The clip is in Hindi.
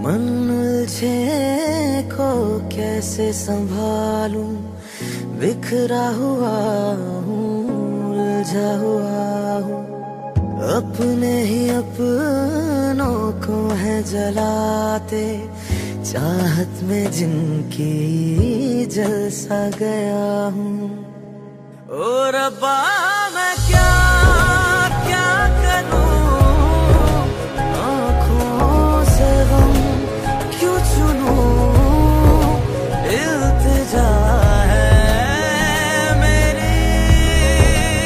मन उलझे को कैसे संभालूं, बिखरा हुआ हूँ, उलझा हुआ हूँ। अपने ही अपनों को है जलाते, चाहत में जिनकी जल सा गया हूँ। ओ रब्बा मैं क्या